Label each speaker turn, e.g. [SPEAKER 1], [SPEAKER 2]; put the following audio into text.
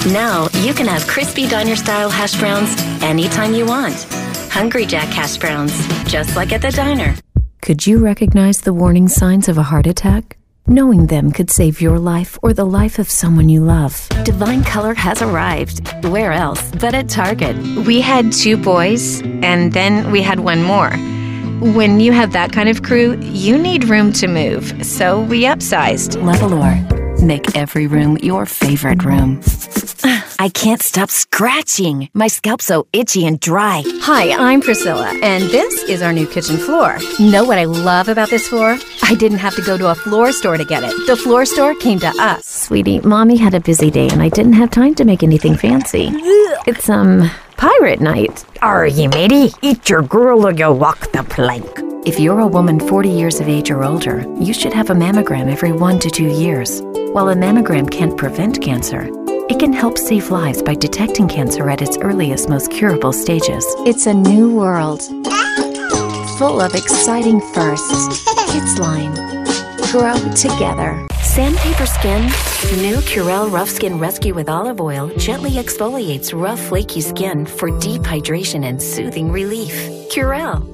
[SPEAKER 1] Now you can have crispy diner-style hash browns anytime you want. Hungry Jack hash browns, just like at the diner.
[SPEAKER 2] Could you recognize the warning signs of a heart attack? Knowing them could save your life or the life of someone you love.
[SPEAKER 1] Divine Color has arrived. Where else but at Target?
[SPEAKER 3] We had 2 boys, and then we had 1 more. When you have that kind of crew, you need room to move, so we upsized.
[SPEAKER 1] Levolor. Make every room your favorite room. I can't stop scratching. My scalp's so itchy and dry.
[SPEAKER 3] Hi, I'm Priscilla, and this is our new kitchen floor. Know what I love about this floor? I didn't have to go to a floor store to get it. The floor store came to us.
[SPEAKER 2] Sweetie, Mommy had a busy day and I didn't have time to make anything fancy. It's, pirate night.
[SPEAKER 4] Are you matey? Eat your gruel or you'll walk the plank.
[SPEAKER 2] If you're a woman 40 years of age or older, you should have a mammogram every 1 to 2 years. While a mammogram can't prevent cancer, it can help save lives by detecting cancer at its earliest, most curable stages.
[SPEAKER 5] It's a new world, full of exciting firsts. Kidsline. Grow together.
[SPEAKER 1] Sandpaper Skin. New Curel Rough Skin Rescue with Olive Oil gently exfoliates rough, flaky skin for deep hydration and soothing relief. Curel.